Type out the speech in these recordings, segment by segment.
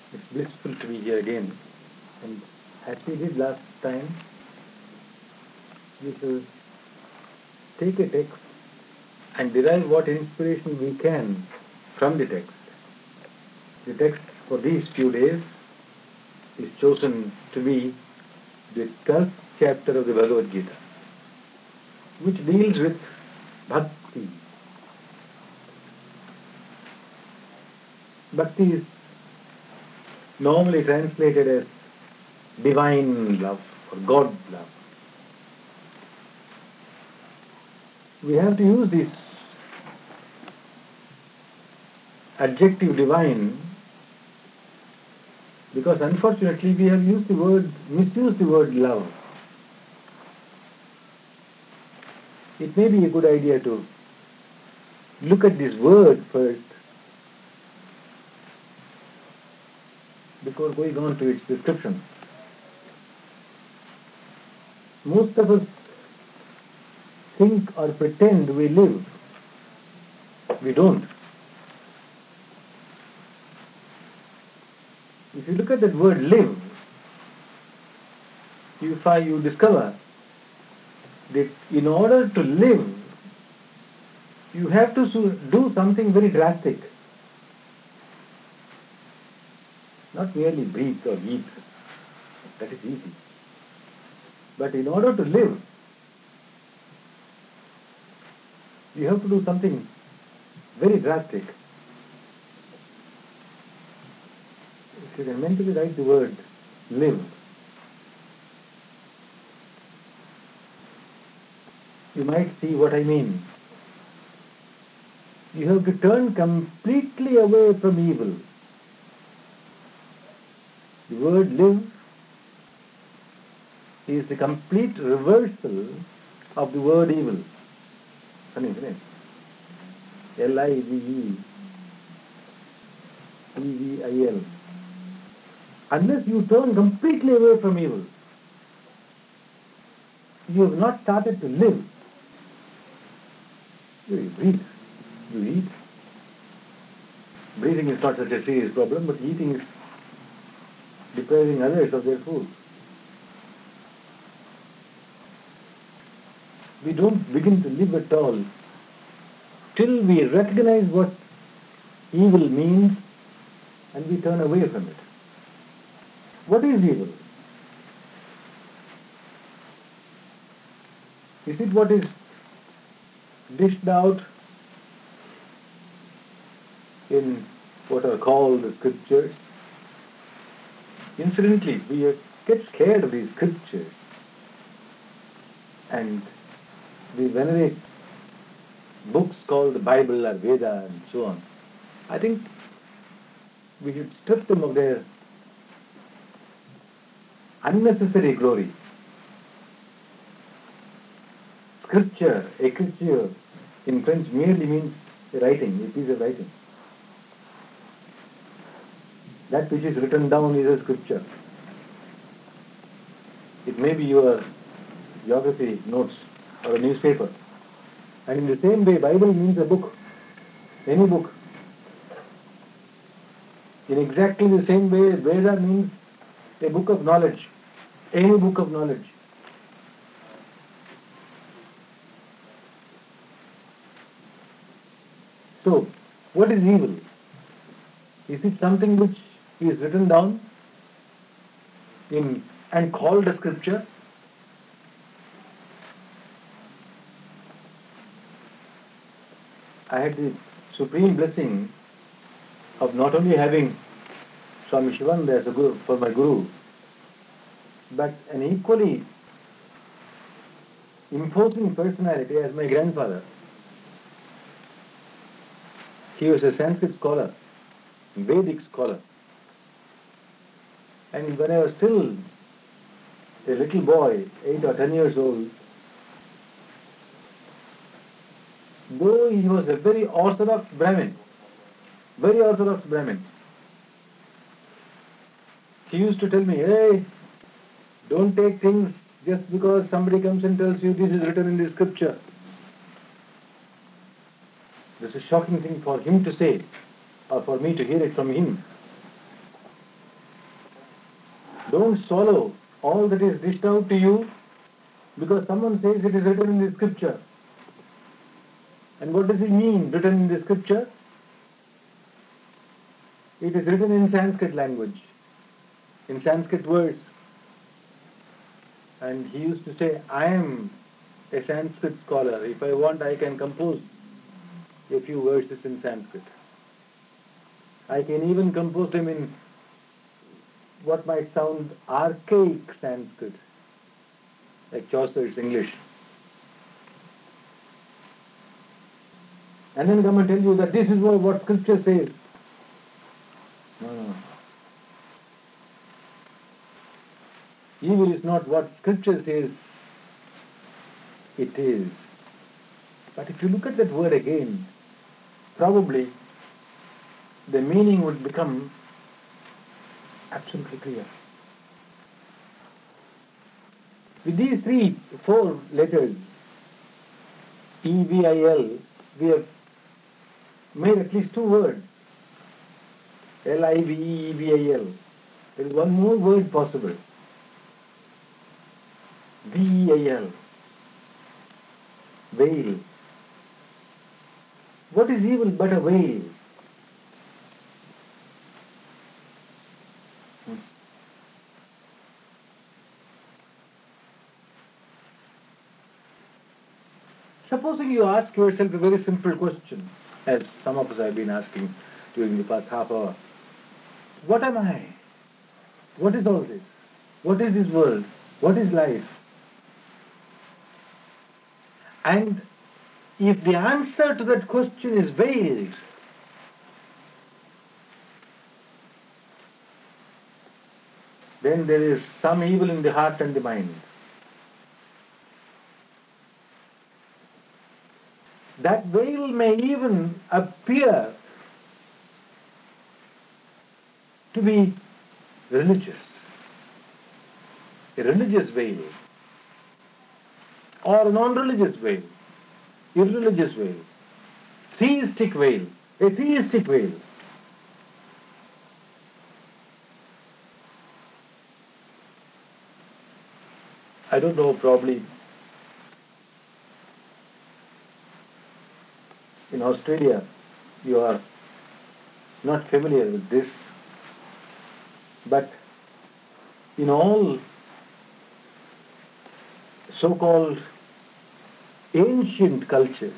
It's blissful to be here again. And as we did last time, we shall take a text and derive what inspiration we can from the text. The text for these few days is chosen to be the 12th chapter of the Bhagavad Gita, which deals with bhakti. Bhakti is normally translated as divine love or God love. We have to use this adjective divine because unfortunately we have misused the word love. It may be a good idea to look at this word first before going on to its description. Most of us think or pretend we live. We don't. If you look at that word live, you discover that in order to live, you have to do something very drastic. Not merely breathe or eat. That is easy. But in order to live, you have to do something very drastic. If you can mentally write the word live, you might see what I mean. You have to turn completely away from evil. The word live is the complete reversal of the word evil. Funny, isn't it? L-I-V-E-E-V-I-L. Unless you turn completely away from evil, you have not started to live. You breathe, you eat. Breathing is not such a serious problem, but eating is depriving others of their food. We don't begin to live at all till we recognize what evil means and we turn away from it. What is evil? Is it what is dished out in what are called the scriptures? Incidentally, we get scared of these scriptures and we venerate books called the Bible or Veda and so on. I think we should strip them of their unnecessary glory. Scripture, écriture, in French merely means writing, a piece of writing. That which is written down is a scripture. It may be your geography notes or a newspaper. And in the same way, Bible means a book, any book. In exactly the same way, Veda means a book of knowledge, any book of knowledge. So, what is evil? Is it something which is written down in and called a scripture? I had the supreme blessing of not only having Swami Shivananda as a guru, for my guru, but an equally imposing personality as my grandfather. He was a Sanskrit scholar, Vedic scholar. And when I was still a little boy, 8 or 10 years old, though he was a very orthodox Brahmin, he used to tell me, hey, don't take things just because somebody comes and tells you this is written in the scripture. This is a shocking thing for him to say, or for me to hear it from him. Don't swallow all that is dished out to you because someone says it is written in the scripture. And what does it mean, written in the scripture? It is written in Sanskrit language, in Sanskrit words. And he used to say, I am a Sanskrit scholar. If I want, I can compose a few verses in Sanskrit. I can even compose them in what might sound archaic Sanskrit, like Chaucer's English. And then come and tell you that this is what scripture says. No. Evil is not what scripture says it is. But if you look at that word again, probably the meaning would become absolutely clear. With these four letters, EVIL, we have made at least two words. LIVEVIL. There is one more word possible. VEIL. Veil. What is evil but a veil? Supposing you ask yourself a very simple question, as some of us have been asking during the past half hour. What am I? What is all this? What is this world? What is life? And if the answer to that question is veiled, then there is some evil in the heart and the mind. That veil may even appear to be religious, a religious veil, or a non-religious veil, irreligious veil, theistic veil, a theistic veil. I don't know, probably in Australia you are not familiar with this, but in all so-called ancient cultures,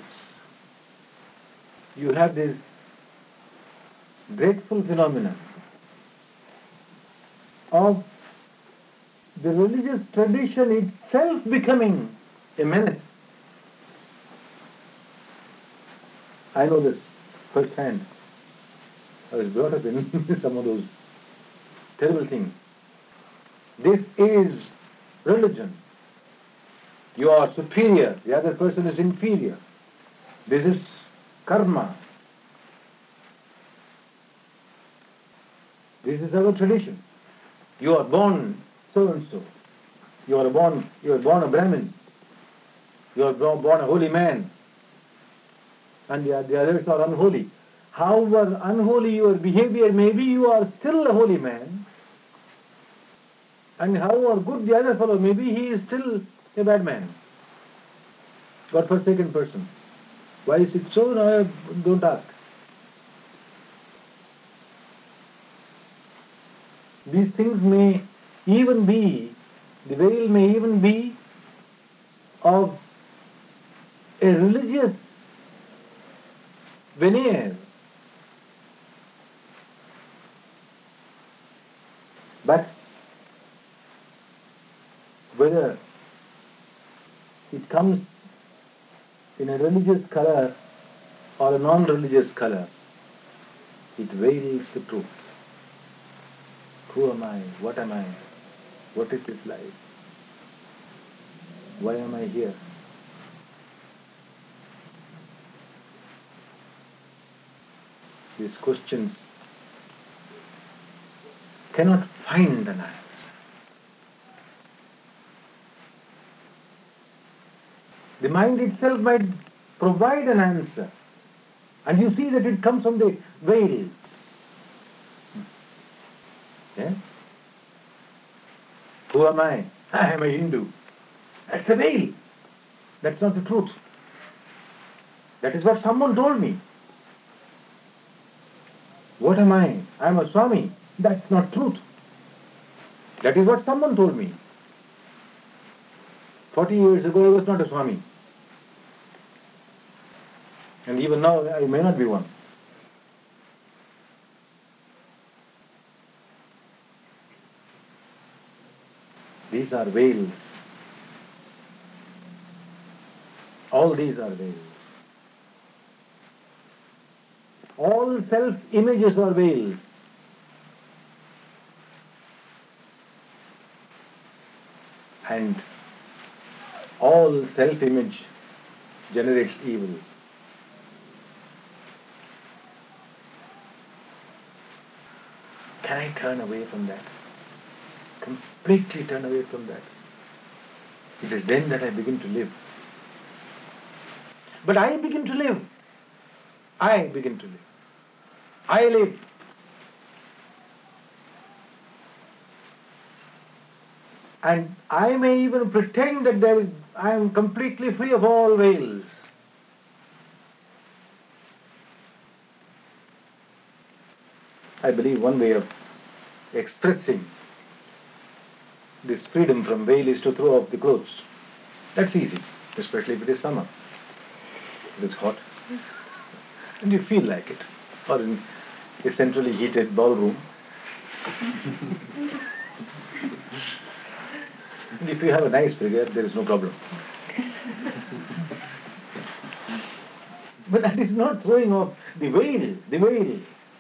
you have this dreadful phenomenon of the religious tradition itself becoming a menace. I know this firsthand. I was brought up in some of those terrible things. This is religion. You are superior, the other person is inferior. This is karma. This is our tradition. You are born so and so. You are born a Brahmin. You are born a holy man. And the others are unholy. However unholy your behavior may be, you are still a holy man. And however good the other fellow may be, he is still a bad man. God-forsaken person. Why is it so? No, don't ask. These things may even be, the veil may even be of a religious veneer. But whether it comes in a religious color or a non-religious color, it veils the truth. Who am I? What am I? What is this life? Why am I here? These questions cannot find an answer. The mind itself might provide an answer, and you see that it comes from the veil. Yeah? Who am I? I am a Hindu. That's a veil. That's not the truth. That is what someone told me. What am I? I am a Swami. That's not truth. That is what someone told me. 40 years ago I was not a Swami. And even now I may not be one. These are veils. All these are veils. All self-images are veils. And all self-image generates evil. Can I turn away from that? Completely turn away from that. It is then that I begin to live. But I begin to live. I begin to live. I live. And I may even pretend that I am completely free of all veils. I believe one way of expressing this freedom from veil is to throw off the clothes. That's easy, especially if it is summer. It is hot. And you feel like it. Or in a centrally heated ballroom. And if you have a nice figure, there is no problem. But that is not throwing off the veil, the veil.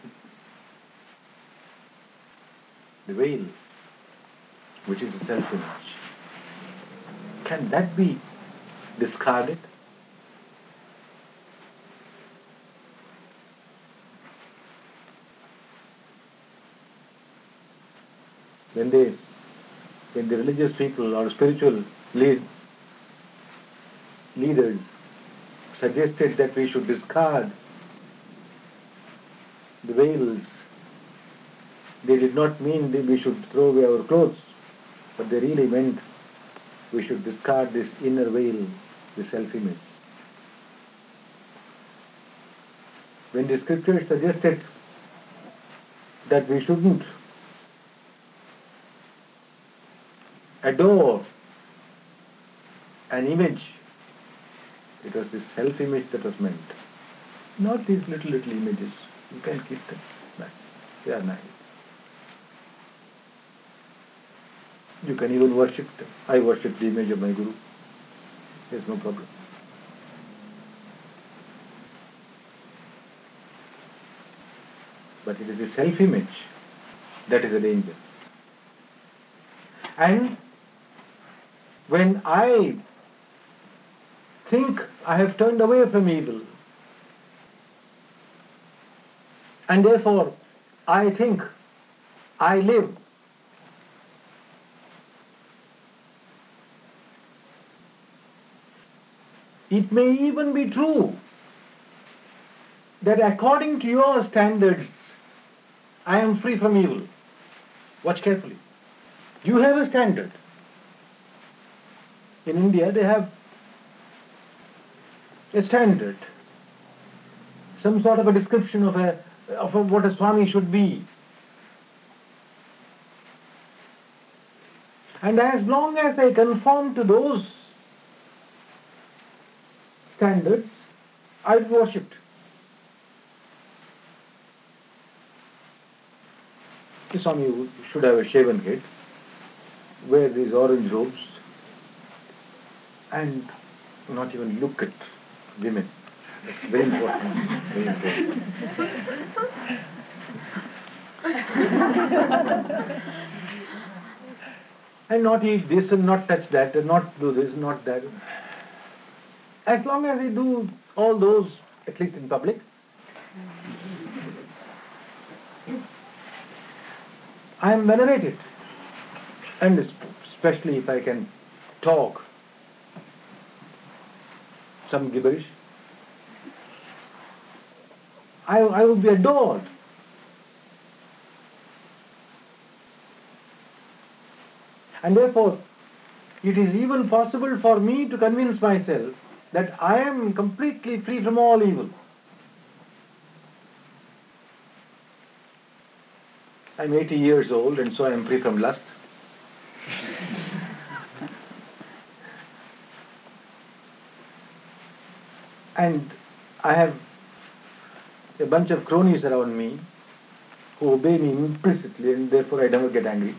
The veil, which is a self-image. Can that be discarded? When the religious people or spiritual leaders suggested that we should discard the veils, they did not mean that we should throw away our clothes, but they really meant we should discard this inner veil, the self-image. When the scriptures suggested that we shouldn't adore an image, it was this self-image that was meant. Not these little images. You can keep them back. They are nice. You can even worship them. I worship the image of my Guru. There's no problem. But it is the self-image that is a danger. And when I think I have turned away from evil, and therefore I think I live, it may even be true that according to your standards, I am free from evil. Watch carefully. You have a standard. In India, they have a standard, some sort of a description of what a Swami should be. And as long as I conform to those standards, I'll be worshipped. The Swami should have a shaven head, wear these orange robes, and not even look at women. That's very important. Very important. And not eat this and not touch that and not do this, not that. As long as I do all those, at least in public, I am venerated. And especially if I can talk some gibberish, I will be adored. And therefore, it is even possible for me to convince myself that I am completely free from all evil. I'm 80 years old and so I am free from lust. And I have a bunch of cronies around me who obey me implicitly, and therefore I never get angry.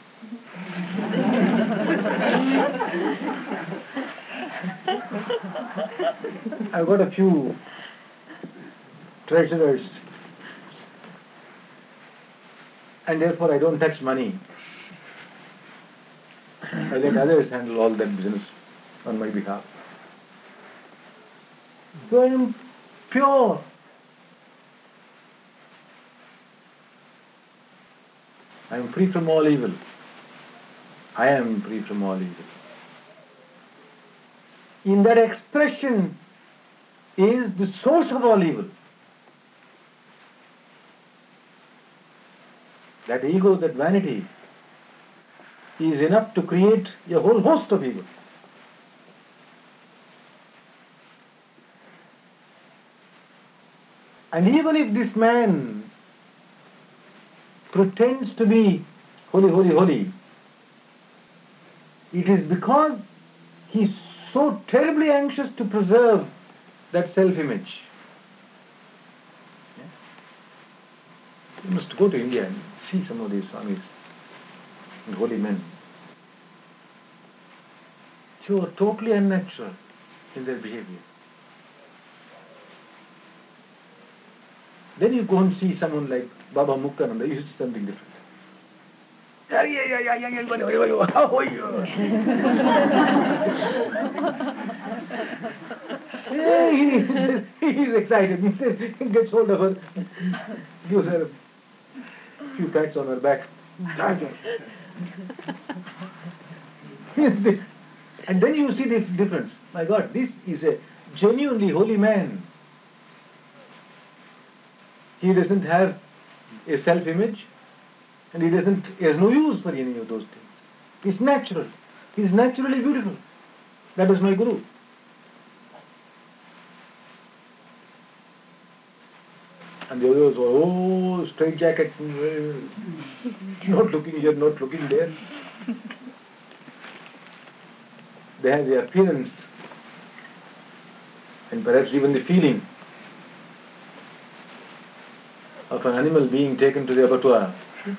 I've got a few treasurers, and therefore I don't touch money. I let others handle all that business on my behalf. So I am pure. I am free from all evil. I am free from all evil. In that expression is the source of all evil. That ego, that vanity, is enough to create a whole host of evil. And even if this man pretends to be holy, holy, holy, it is because he is so terribly anxious to preserve that self-image. Yeah? You must go to India and see some of these Swamis and holy men. They are totally unnatural in their behavior. Then you go and see someone like Baba Muktananda, you see something different. How are you? He's excited. He says, he gets hold of her, gives her a few pats on her back. And then you see this difference. My God, this is a genuinely holy man. He doesn't have a self-image, and he has no use for any of those things. It's natural. He is naturally beautiful. That is my Guru. And the others were, oh, straight jacket, not looking here, not looking there. They have the appearance and perhaps even the feeling of an animal being taken to the abattoir.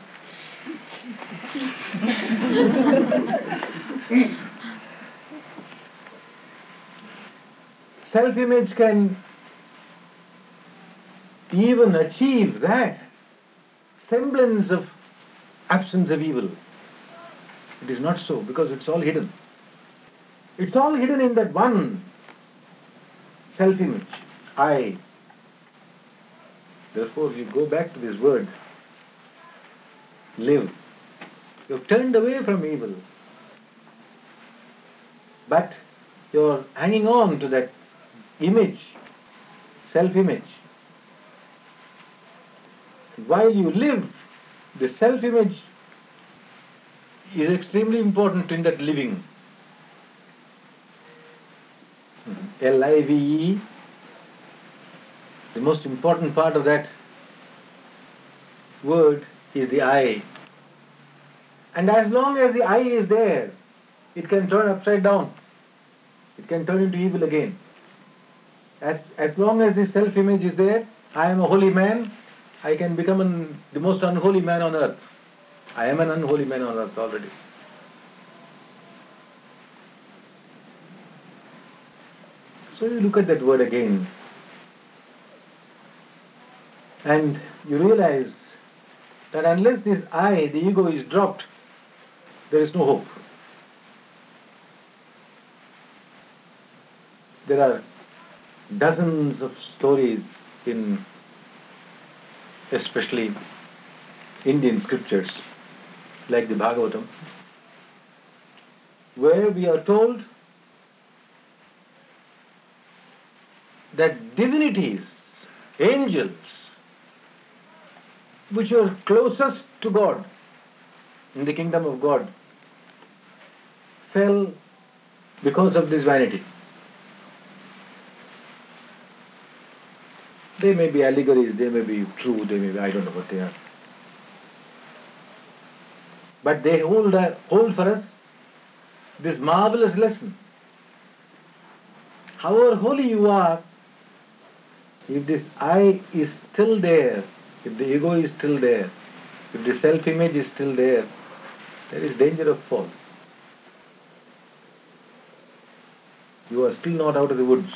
Self-image can even achieve that semblance of absence of evil. It is not so, because it's all hidden. It's all hidden in that one self-image, I. Therefore, you go back to this word, live. You've turned away from evil, but you're hanging on to that image, self-image. While you live, the self-image is extremely important in that living. L-I-V-E, the most important part of that word is the I. And as long as the I is there, it can turn upside down. It can turn into evil again. As long as the self-image is there, I am a holy man, I can become the most unholy man on earth. I am an unholy man on earth already. So you look at that word again, and you realize that unless this I, the ego, is dropped, there is no hope. There are dozens of stories in especially Indian scriptures, like the Bhagavatam, where we are told that divinities, angels, which are closest to God, in the kingdom of God, fell because of this vanity. They may be allegories, they may be true, they may be, I don't know what they are. But they hold for us this marvelous lesson. However holy you are, if this I is still there, if the ego is still there, if the self-image is still there is danger of fall. You are still not out of the woods.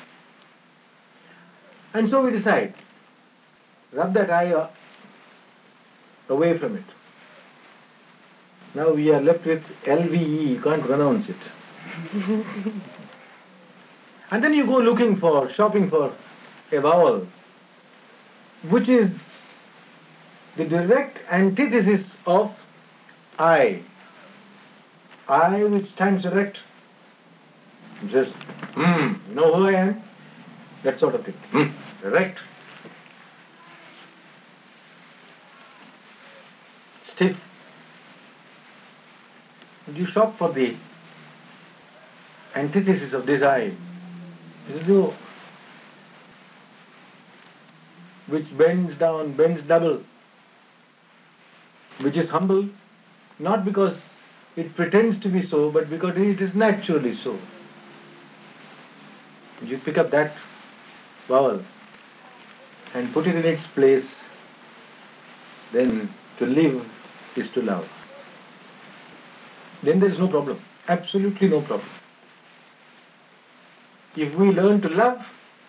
And so we decide, rub that I away from it. Now we are left with LVE, you can't pronounce it. And then you go shopping for a vowel, which is the direct antithesis of I. I which stands erect. Just, you know who I am? That sort of thing. Erect. Stiff. And you shop for the antithesis of this I. This is you, which bends down, bends double, which is humble, not because it pretends to be so, but because it is naturally so. You pick up that vowel and put it in its place, then to live is to love. Then there is no problem, absolutely no problem. If we learn to love,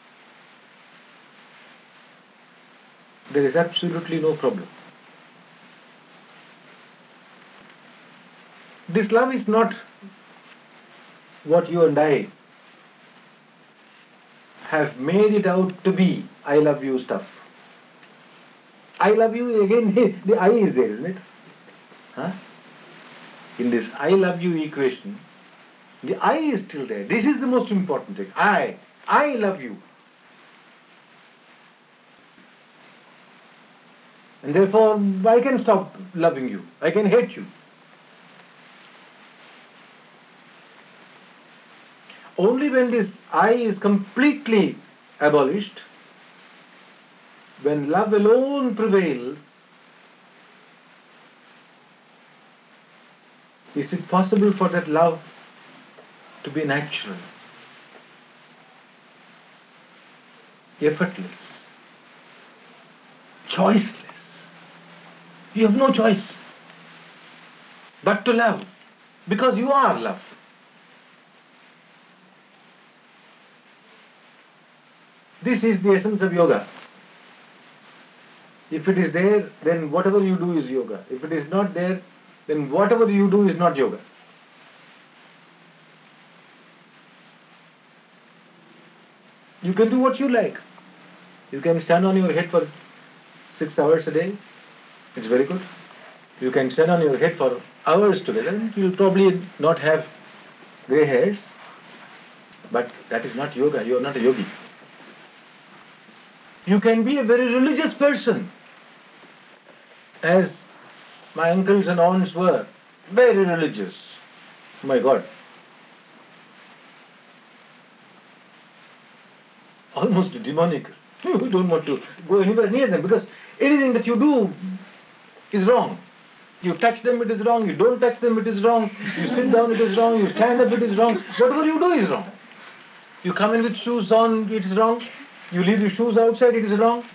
there is absolutely no problem. This love is not what you and I have made it out to be, I love you stuff. I love you, again, the I is there, isn't it? Huh? In this I love you equation, the I is still there. This is the most important thing. I love you. And therefore, I can stop loving you. I can hate you. Only when this I is completely abolished, when love alone prevails, is it possible for that love to be natural, effortless, choiceless. You have no choice but to love, because you are love. This is the essence of yoga. If it is there, then whatever you do is yoga. If it is not there, then whatever you do is not yoga. You can do what you like. You can stand on your head for 6 hours a day. It's very good. You can stand on your head for hours together and you'll probably not have grey hairs. But that is not yoga. You are not a yogi. You can be a very religious person, as my uncles and aunts were. Very religious. My God. Almost demonic. You don't want to go anywhere near them because anything that you do is wrong. You touch them, it is wrong. You don't touch them, it is wrong. You sit down, it is wrong. You stand up, it is wrong. Whatever you do is wrong. You come in with shoes on, it is wrong. You leave your shoes outside, it is wrong.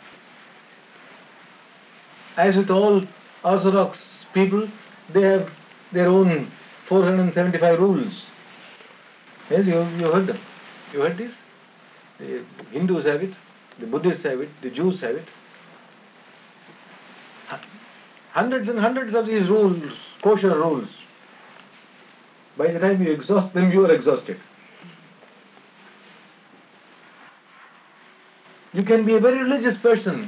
As with all Orthodox people, they have their own 475 rules. Yes, you heard them. You heard this? The Hindus have it, the Buddhists have it, the Jews have it. Hundreds and hundreds of these rules, kosher rules. By the time you exhaust them, you are exhausted. You can be a very religious person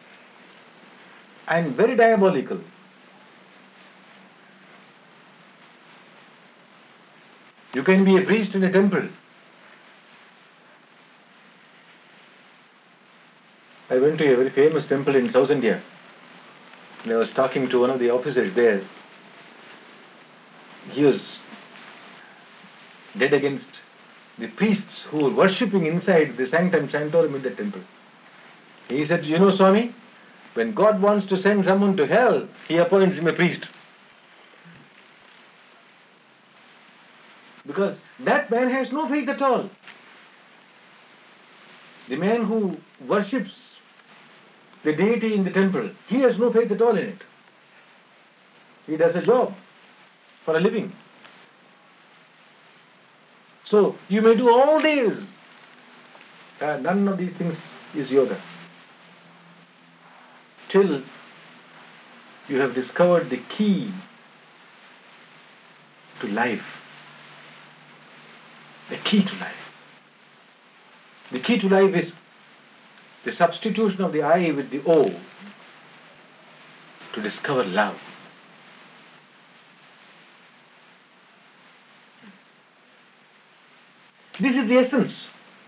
and very diabolical. You can be a priest in a temple. I went to a very famous temple in South India and I was talking to one of the officers there. He was dead against the priests who were worshipping inside the sanctum sanctorum in the temple. He said, you know, Swami, when God wants to send someone to hell, he appoints him a priest. Because that man has no faith at all. The man who worships the deity in the temple, he has no faith at all in it. He does a job for a living. So you may do all these. None of these things is yoga. Till you have discovered the key to life. The key to life. The key to life is the substitution of the I with the O to discover love. This is the essence.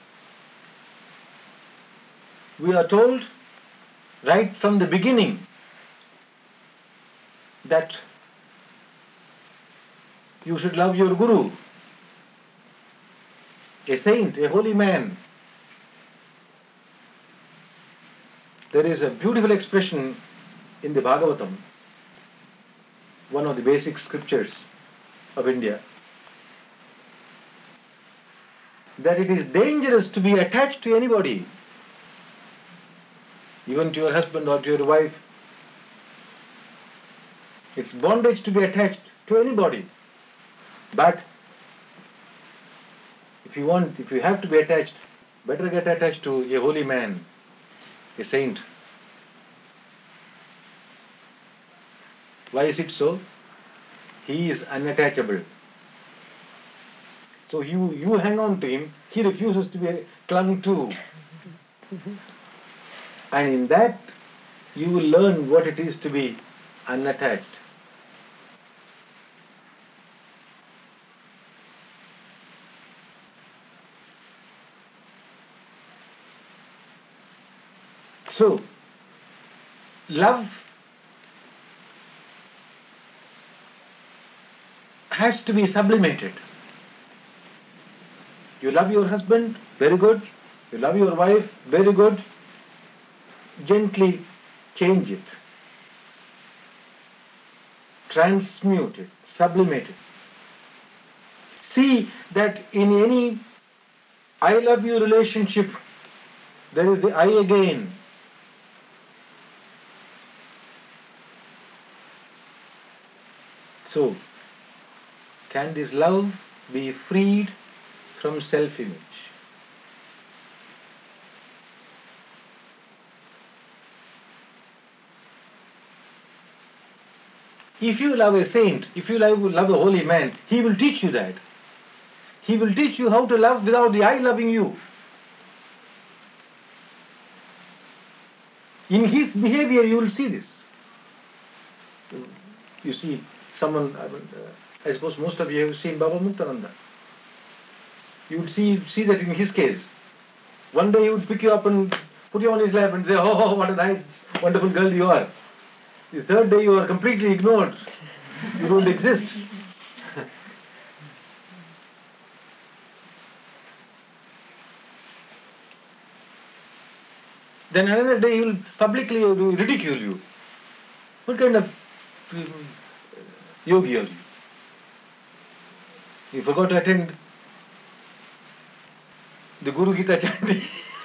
We are told right from the beginning that you should love your guru, a saint, a holy man. There is a beautiful expression in the Bhagavatam, one of the basic scriptures of India, that it is dangerous to be attached to anybody, even to your husband or to your wife. It's bondage to be attached to anybody. But if you have to be attached, better get attached to a holy man, a saint. Why is it so? He is unattachable. So you hang on to him, he refuses to be clung to. And in that, you will learn what it is to be unattached. So, love has to be sublimated. You love your husband, very good. You love your wife, very good. Gently change it. Transmute it, sublimate it. See that in any I love you relationship, there is the I again. So, can this love be freed from self-image? If you love a saint, if you love a holy man, he will teach you that. He will teach you how to love without the I loving you. In his behavior you will see this. You see someone, I suppose most of you have seen Baba Muktananda. You would see that in his case. One day he would pick you up and put you on his lap and say, oh, what a nice, wonderful girl you are. The third day you are completely ignored. You don't exist. Then another day he will publicly ridicule you. What kind of yogi are you? You forgot to attend the Guru Gita chanting.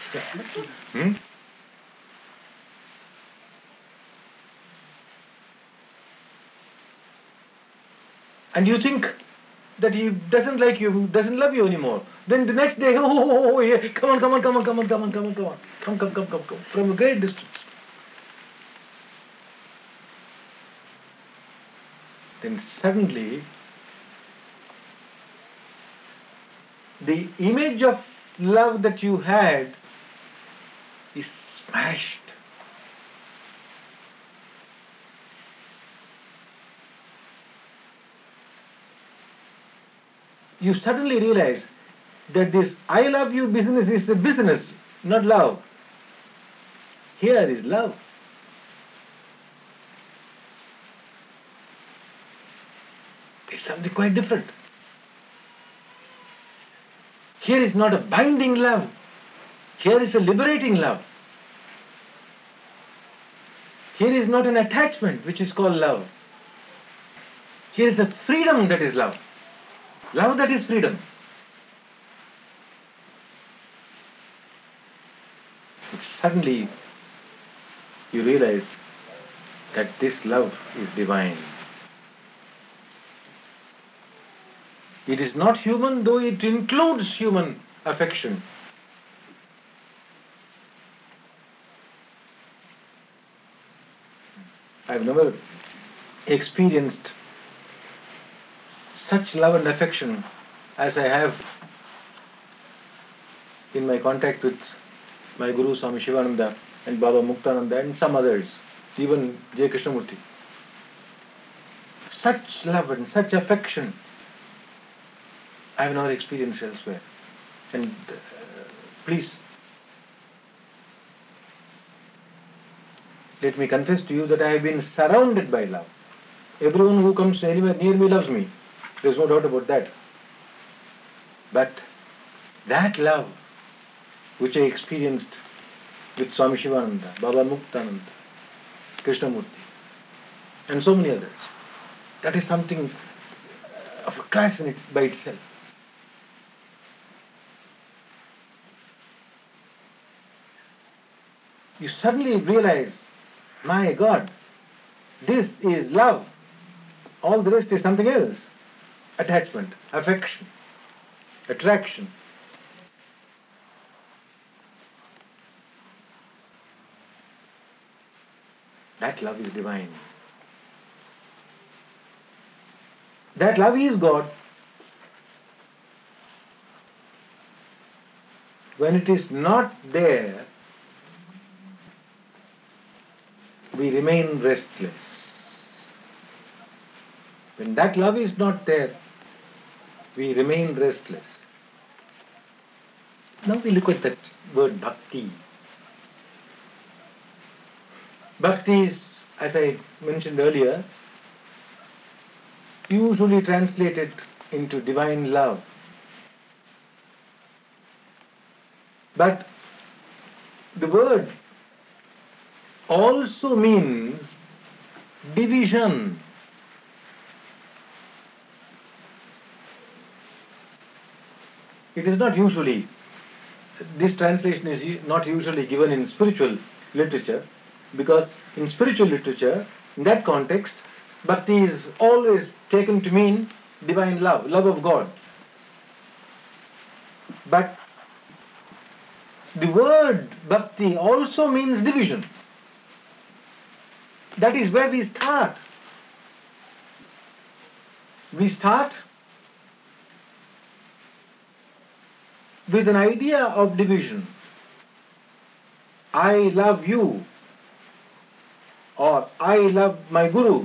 And you think that he doesn't like you, doesn't love you anymore. Then the next day, yeah, come on, from a great distance. Then suddenly, the image of love that you had is smashed. You suddenly realize that this I love you business is a business, not love. Here is love. It's something quite different. Here is not a binding love. Here is a liberating love. Here is not an attachment which is called love. Here is a freedom that is love. Love that is freedom. Suddenly you realize that this love is divine. It is not human, though it includes human affection. I've never experienced such love and affection as I have in my contact with my Guru Swami Shivananda and Baba Muktananda and some others, even J. Krishnamurti. Such love and such affection I have never experienced elsewhere. And please, let me confess to you that I have been surrounded by love. Everyone who comes anywhere near me loves me. There is no doubt about that. But that love which I experienced with Swami Shivananda, Baba Muktananda, Krishnamurti, and so many others, that is something of a class by itself. You suddenly realize, my God, this is love. All the rest is something else. Attachment, affection, attraction. That love is divine. That love is God. When it is not there, we remain restless. When that love is not there, we remain restless. Now we look at that word bhakti. Bhakti is, as I mentioned earlier, usually translated into divine love. But the word also means division. It is not usually, this translation is not usually given in spiritual literature, because in spiritual literature, in that context, bhakti is always taken to mean divine love, love of God. But the word bhakti also means division. That is where we start. We start with an idea of division. I love you, or I love my Guru.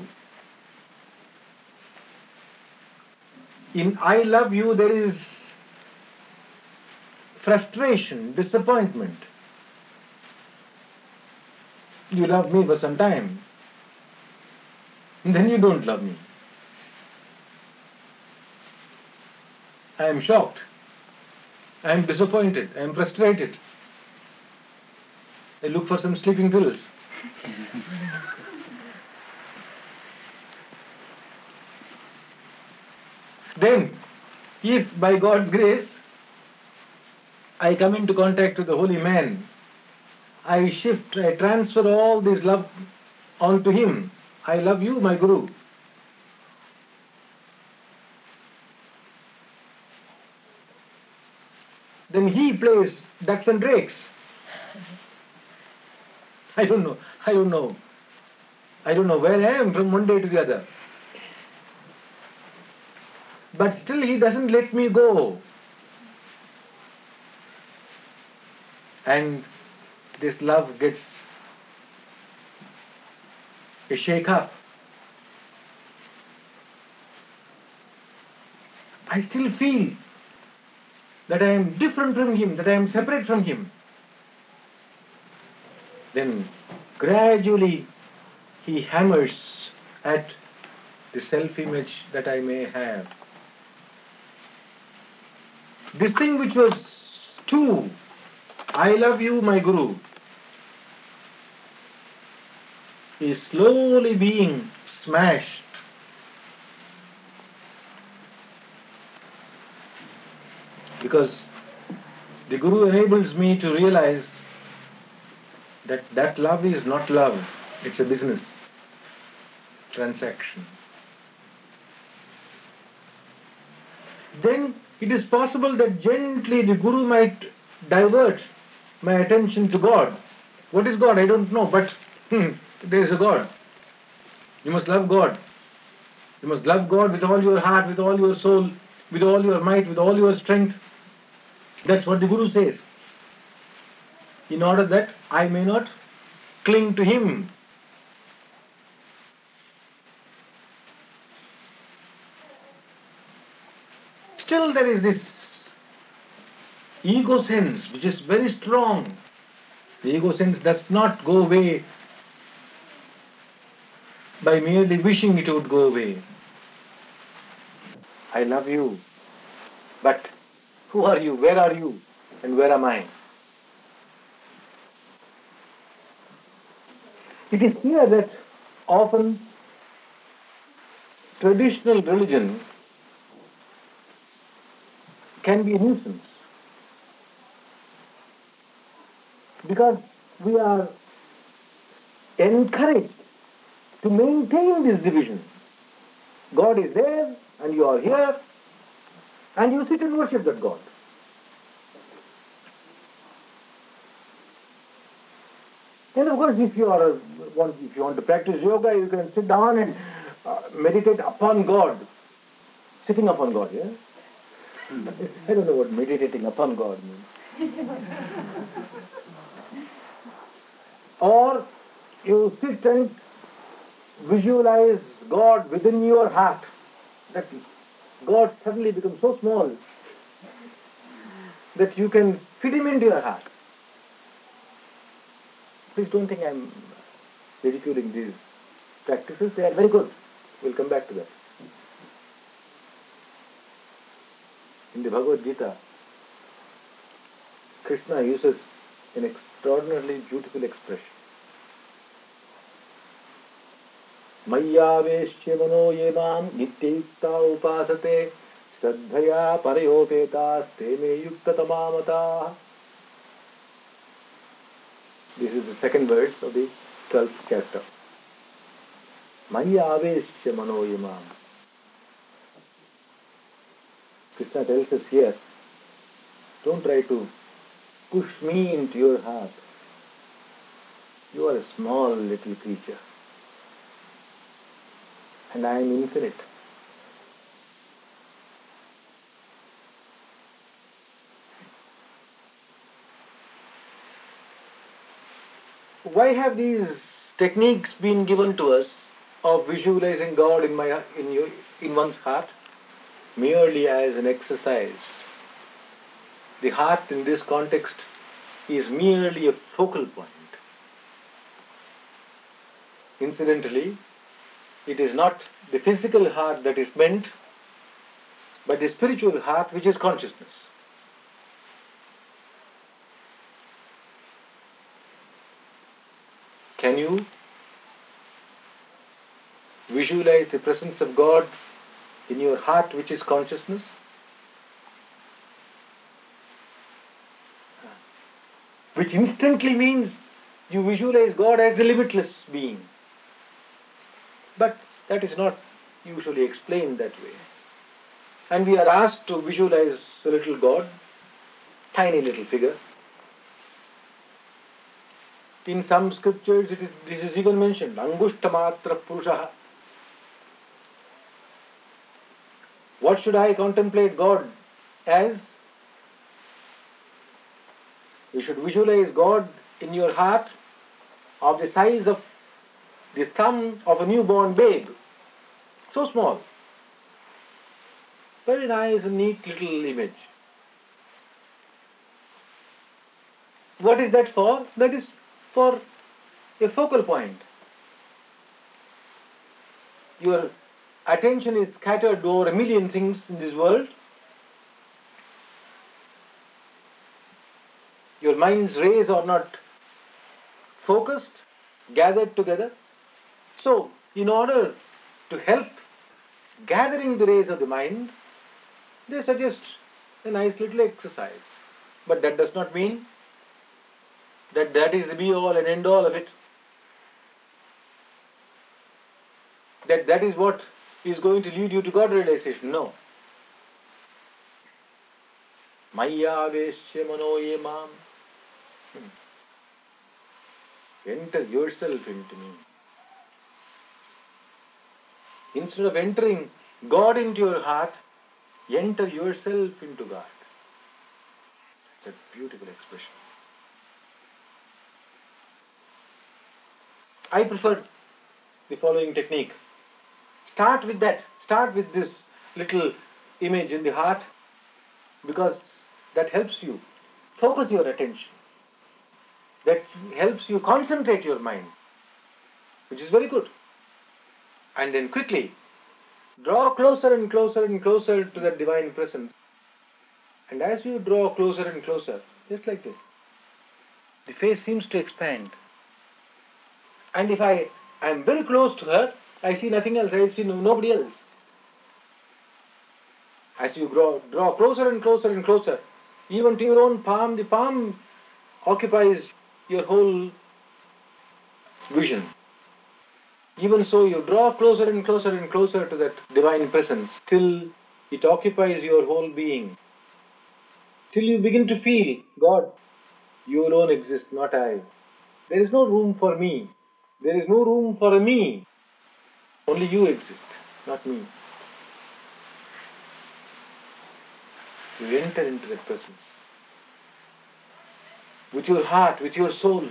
In I love you there is frustration, disappointment. You love me for some time, and then you don't love me. I am shocked. I am disappointed. I am frustrated. I look for some sleeping pills. Then, if by God's grace I come into contact with the holy man, I shift, I transfer all this love onto him. I love you, my Guru. Then he plays ducks and drakes. I don't know where I am from one day to the other. But still he doesn't let me go. And this love gets a shake up. I still feel that I am different from him, that I am separate from him. Then gradually he hammers at the self-image that I may have. This thing which was two, I love you, my Guru, is slowly being smashed. Because the Guru enables me to realize that love is not love, it's a business transaction. Then it is possible that gently the Guru might divert my attention to God. What is God? I don't know, but there is a God. You must love God. You must love God with all your heart, with all your soul, with all your might, with all your strength. That's what the Guru says. In order that I may not cling to Him. Still there is this ego sense which is very strong. The ego sense does not go away by merely wishing it would go away. I love you, but who are you, where are you, and where am I? It is here that often traditional religion can be a nuisance, because we are encouraged to maintain this division. God is there and you are here and you sit and worship that God. And of course, if you want to practice yoga, you can sit down and meditate upon God, sitting upon God. Yeah, I don't know what meditating upon God means. Or you sit and visualize God within your heart. That God suddenly becomes so small that you can fit Him into your heart. Please don't think I'm ridiculing these practices. They are very good. We'll come back to that. In the Bhagavad Gita, Krishna uses an extraordinarily beautiful expression. Mayyaveshya mano yemam nityayukta upasate Shraddhaya parayopetas te me yukta tamamata. This is the second verse of the 12th chapter. Mayyaveshya mano yemam. Krishna tells us here, don't try to push me into your heart. You are a small little creature. And I am infinite. Why have these techniques been given to us of visualizing God in one's heart? Merely as an exercise. The heart in this context is merely a focal point. Incidentally, it is not the physical heart that is meant, but the spiritual heart which is consciousness. Can you visualize the presence of God in your heart which is consciousness? Which instantly means you visualize God as the limitless being. But that is not usually explained that way. And we are asked to visualize a little God, tiny little figure. In some scriptures this is even mentioned, Angushtamatra Purushaha. What should I contemplate God as? You should visualize God in your heart of the size of the thumb of a newborn babe. So small. Very nice and neat little image. What is that for? That is for a focal point. Your attention is scattered over a million things in this world. Your mind's rays are not focused, gathered together. So, in order to help gathering the rays of the mind, they suggest a nice little exercise. But that does not mean that that is the be-all and end-all of it. That is what is going to lead you to God realization. No. Maya veshya manoye mam. Enter yourself into me. Instead of entering God into your heart, enter yourself into God. It's a beautiful expression. I prefer the following technique. Start with that. Start with this little image in the heart, because that helps you focus your attention. That helps you concentrate your mind, which is very good. And then quickly draw closer and closer and closer to that divine presence. And as you draw closer and closer, just like this, the face seems to expand. And if I am very close to her, I see nothing else, I see nobody else. As you draw closer and closer and closer, even to your own palm, the palm occupies your whole vision. Even so, you draw closer and closer and closer to that divine presence till it occupies your whole being. Till you begin to feel, God, you alone exist, not I. There is no room for me. There is no room for a me. Only you exist, not me. You enter into that presence. With your heart, with your soul,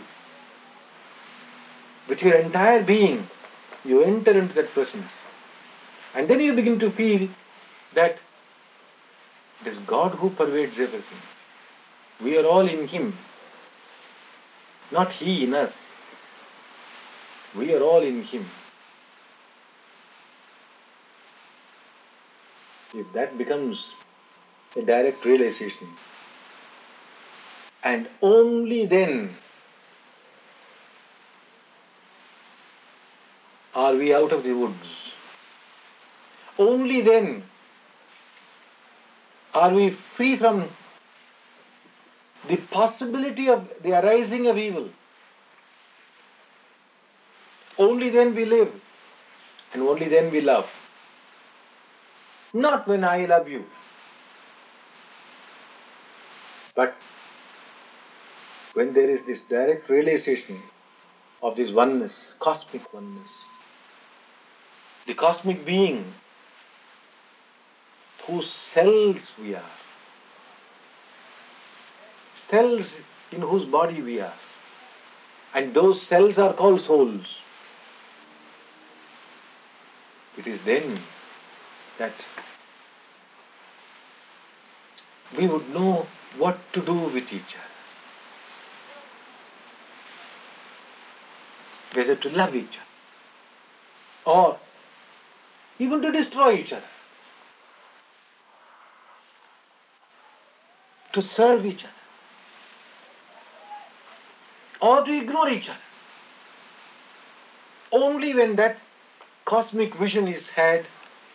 with your entire being, you enter into that presence. And then you begin to feel that it is God who pervades everything. We are all in Him, not He in us. We are all in Him. If that becomes a direct realization, and only then are we out of the woods. Only then are we free from the possibility of the arising of evil. Only then we live, and only then we love. Not when I love you, but when there is this direct realization of this oneness, cosmic oneness, the cosmic being whose cells we are, cells in whose body we are, and those cells are called souls. It is then that we would know what to do with each other. Whether to love each other, or even to destroy each other, to serve each other, or to ignore each other. Only when that cosmic vision is had,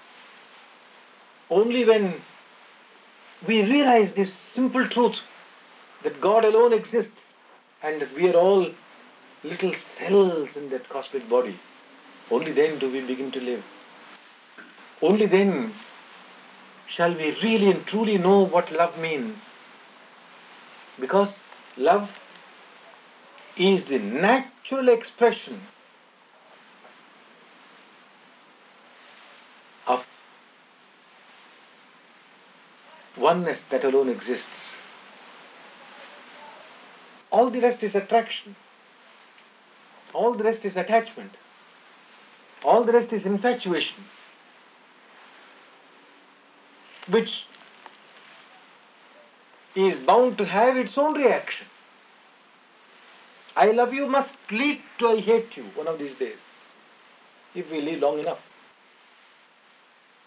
only when we realize this simple truth that God alone exists and that we are all little cells in that cosmic body, only then do we begin to live. Only then shall we really and truly know what love means. Because love is the natural expression of oneness that alone exists. All the rest is attraction. All the rest is attachment. All the rest is infatuation, which is bound to have its own reaction. I love you must lead to I hate you one of these days, if we live long enough.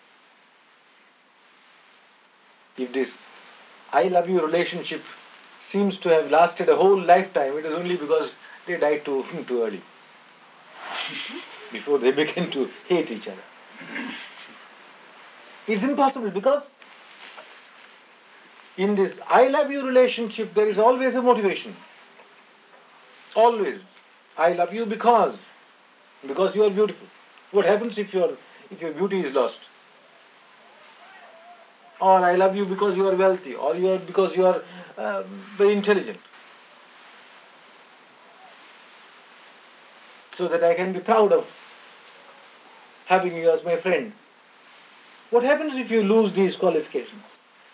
If this I love you relationship seems to have lasted a whole lifetime, it is only because they died too early, before they began to hate each other. It's impossible, because in this I love you relationship there is always a motivation. Always. I love you because you are beautiful. What happens if your beauty is lost? Or I love you because you are wealthy, or because you are very intelligent, so that I can be proud of having you as my friend. What happens if you lose these qualifications?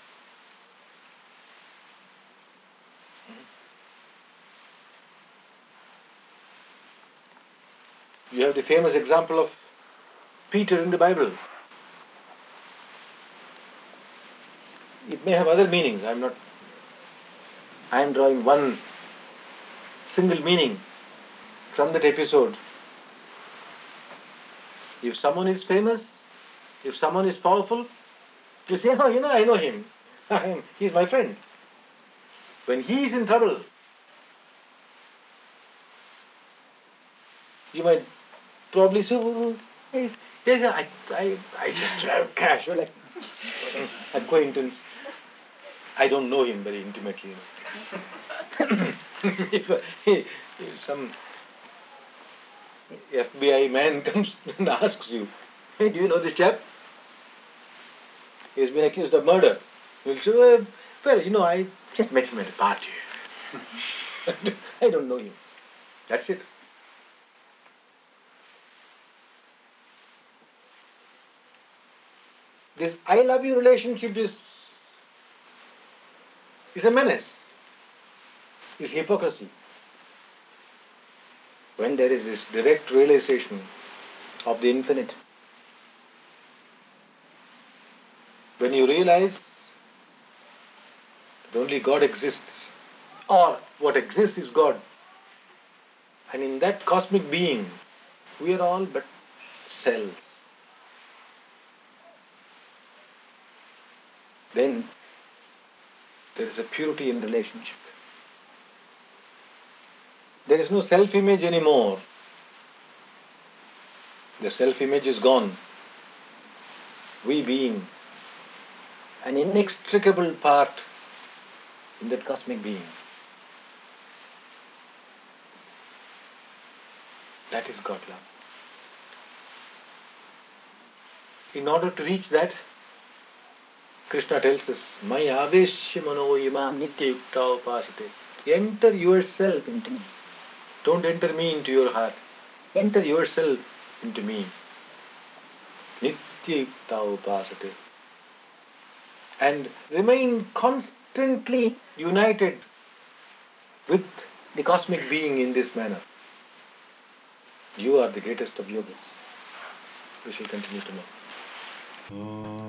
You have the famous example of Peter in the Bible. It may have other meanings. I am drawing one single meaning from that episode. If someone is famous, if someone is powerful, you say, oh, I know him. He's my friend. When he is in trouble, you might probably say, oh, yes, I just have cash. Well, like acquaintance. I don't know him very intimately. if some FBI man comes and asks you, hey, do you know this chap? He's been accused of murder. You'll say, well, I just met him at a party. I don't know him. That's it. This I love you relationship is a menace, is hypocrisy. When there is this direct realization of the infinite, when you realize that only God exists, or what exists is God, and in that cosmic being, we are all but cells, then there is a purity in relationship. There is no self-image anymore. The self-image is gone. We being an inextricable part in that cosmic being. That is God love. In order to reach that, Krishna tells us, Maya aveshya mano imam nitya yukta upasate. Enter yourself into me. Don't enter me into your heart. Enter yourself into me. Nitya yukta upasate. And remain constantly united with the cosmic being in this manner. You are the greatest of yogas. We shall continue tomorrow.